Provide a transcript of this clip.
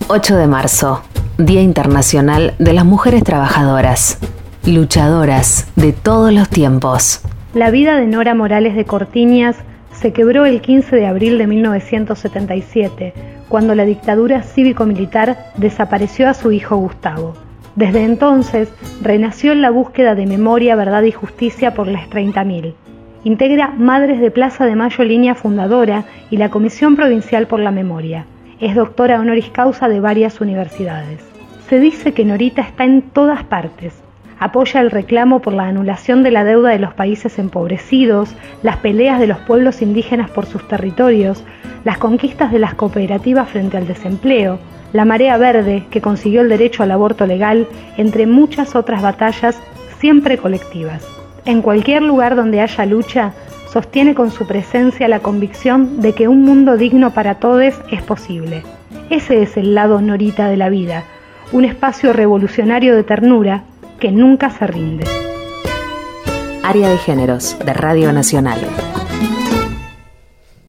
8 de marzo, Día Internacional de las Mujeres Trabajadoras, luchadoras de todos los tiempos. La vida de Nora Morales de Cortiñas se quebró el 15 de abril de 1977, cuando la dictadura cívico-militar desapareció a su hijo Gustavo. Desde entonces, renació en la búsqueda de memoria, verdad y justicia por las 30.000. Integra Madres de Plaza de Mayo Línea Fundadora y la Comisión Provincial por la Memoria. Es doctora honoris causa de varias universidades. Se dice que Norita está en todas partes. Apoya el reclamo por la anulación de la deuda de los países empobrecidos, las peleas de los pueblos indígenas por sus territorios, las conquistas de las cooperativas frente al desempleo, la marea verde que consiguió el derecho al aborto legal, entre muchas otras batallas siempre colectivas. En cualquier lugar donde haya lucha, sostiene con su presencia la convicción de que un mundo digno para todos es posible. Ese es el lado Norita de la vida, un espacio revolucionario de ternura que nunca se rinde. Área de Géneros de Radio Nacional.